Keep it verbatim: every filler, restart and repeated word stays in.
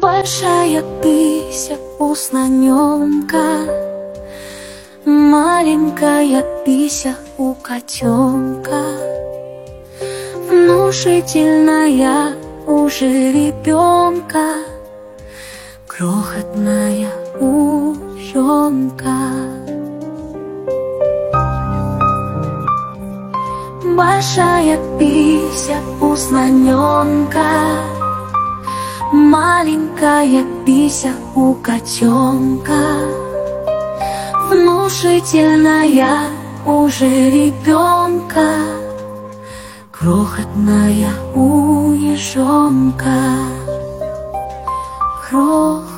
Большая пися, уснаненка, маленькая пися у котенка, внушительная уже ребенка, крохотная уренка. Большая пися, уснаненка, маленькая пися у котенка, внушительная уже ребенка, крохотная у ежонка. Крохотная